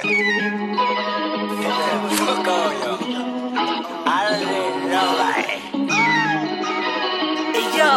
Fuck all y'all. I don't need nobody. Hey yo,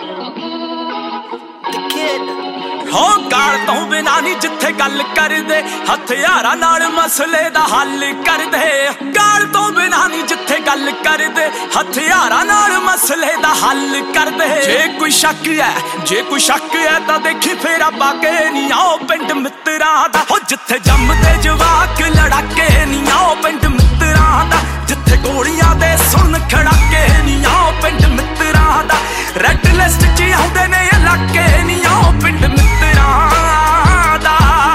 the kid. हो गाल तो बिना नहीं जिथे गल कर दे हथियारां नाल मसले दा हल कर दे गाल तो बिना नहीं जिथे गल कर दे हथियारां नाल मसले दा हल कर दे जे कोई शक है तां देखी फिर आपां के नहीं आओ पिंड मित्तरां दा हो जिथे जम्मदे जवाक लड़ाके नहीं आओ पिंड मित्तरां दा जिथे गोलियां दे सुन खड़ाके नहीं आओ पिंड मित्तरां दा रैड लिस्ट च आउंदे ने इलाके नहीं आओ पिंड मित्तरां दा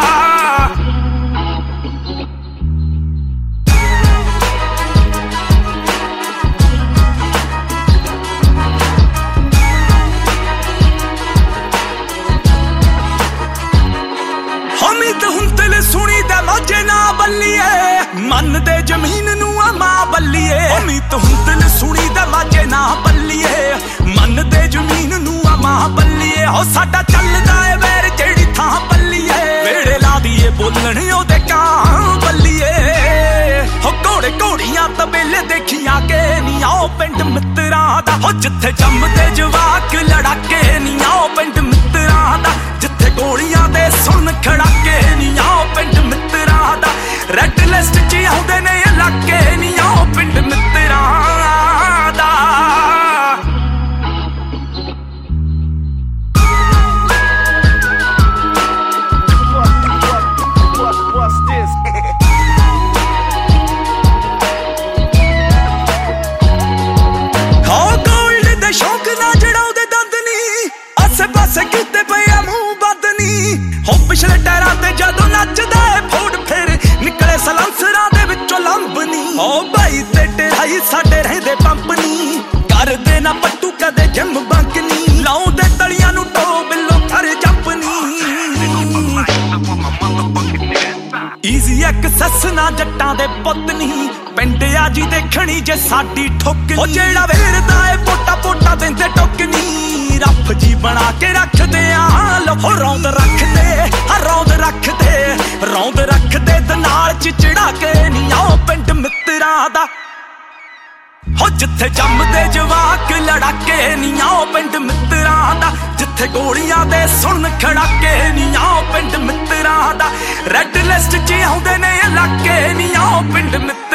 हमीद हुंदल सुनी दे मौजे ना बल्लीए मन दे जमीन नू मां बल्लीए हमीद हुंदल सुनी दे मौजे ना बल्लीए मन दे जमीन नू मां बल्लीए हो साडा चलदा ए वैर जेड़ी थां बल्लीए वेड़े ला दीए बोलण ओदे कां बल्लीए हो घोड़े घोड़ियां तबेले देखियां के नी आओ पिंड मित्तरां दा हो जिथे जम्मदे जवाक लड़ाके नी आओ पिंड मित्तरां दा जिथे गोलियां दे सुन खड़ाके नी आओ पिंड मित्तरां दा रैड लिस्ट च आउंदे ने इलाके नी आओ पिंड मित्तरां दा शौक ना जड़ाउदे दंद नी आसे पासे कीते पिया मूंह बंद नी हो पिछले टायरां ते जदों नचदा है फोड़ फिर निकले सलंसरां दे विचों लंब नी हो भाई ते ढाई साडे रहिंदे पंप नी करदे ना पट्टू कदे जिम बंक नी लाउंदे तलियां नू टो बिल्लो कर जंप नी ईजी एक्सेस ना जट्टां दे पुੱਤ नी पिंड आ जी देखनी जे साडी ठोक ओ जेड़ा वेरदा ए पोटा देंदे टोकनी रफ जी बना के रखदे आ लो रौंद रखदे ते नाल चिचड़ा के नी आओ पिंड मित्तरां दा हो जिथे जम्मदे जवाक लड़ाके नी आओ पिंड मित्तरां दा जिथे गोलियां दे सुन खड़ाके नी आओ पिंड मित्तरां दा रैड लिस्ट च आउंदे ने इलाके नी आओ पिंड मित्तरां